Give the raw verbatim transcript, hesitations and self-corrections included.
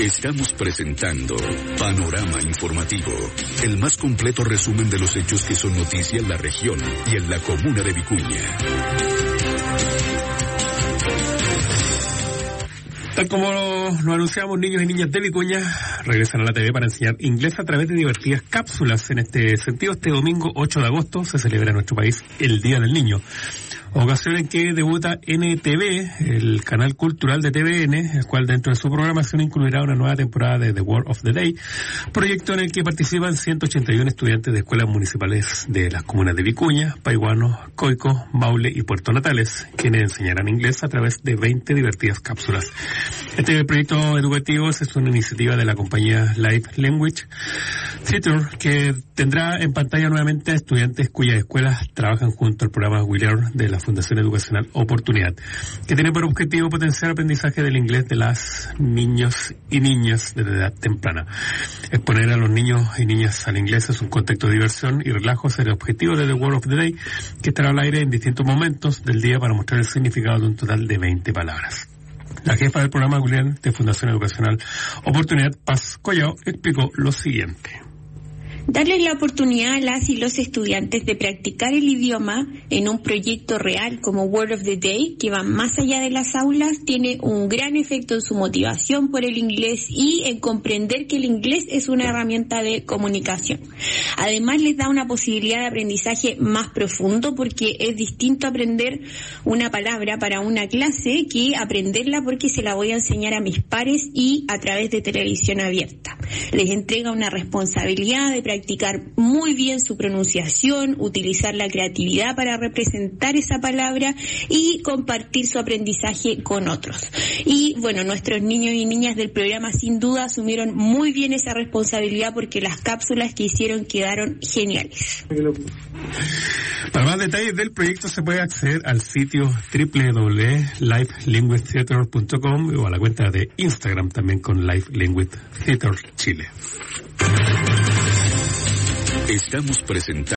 Estamos presentando Panorama Informativo, el más completo resumen de los hechos que son noticia en la región y en la comuna de Vicuña. Tal como lo anunciamos, niños y niñas de Vicuña regresan a la T V para enseñar inglés a través de divertidas cápsulas. En este sentido, este domingo ocho de agosto se celebra en nuestro país el Día del Niño, ocasión en que debuta N T V, el canal cultural de T V N, el cual dentro de su programación incluirá una nueva temporada de The Word of the Day, proyecto en el que participan ciento ochenta y uno estudiantes de escuelas municipales de las comunas de Vicuña, Paiguano, Coico, Maule y Puerto Natales, quienes enseñarán inglés a través de veinte divertidas cápsulas. Este proyecto educativo es una iniciativa de la compañía Live Language Theatre, que tendrá en pantalla nuevamente a estudiantes cuyas escuelas trabajan junto al programa We Learn de la Fundación Educacional Oportunidad, que tiene por objetivo potenciar el aprendizaje del inglés de las niños y niñas de edad temprana. Exponer a los niños y niñas al inglés es un contexto de diversión y relajo, es el objetivo de The Word of the Day, que estará al aire en distintos momentos del día para mostrar el significado de un total de veinte palabras. La jefa del programa Julián de Fundación Educacional Oportunidad, Paz Collao, explicó lo siguiente. Darles la oportunidad a las y los estudiantes de practicar el idioma en un proyecto real como Word of the Day, que va más allá de las aulas, tiene un gran efecto en su motivación por el inglés y en comprender que el inglés es una herramienta de comunicación. Además, les da una posibilidad de aprendizaje más profundo, porque es distinto aprender una palabra para una clase que aprenderla porque se la voy a enseñar a mis pares y a través de televisión abierta. Les entrega una responsabilidad de practicar practicar muy bien su pronunciación, utilizar la creatividad para representar esa palabra y compartir su aprendizaje con otros. Y bueno, nuestros niños y niñas del programa sin duda asumieron muy bien esa responsabilidad, porque las cápsulas que hicieron quedaron geniales. Para más detalles del proyecto se puede acceder al sitio doble u doble u doble u punto live language theatre punto com o a la cuenta de Instagram también con Live Language Theatre Chile. Estamos presentando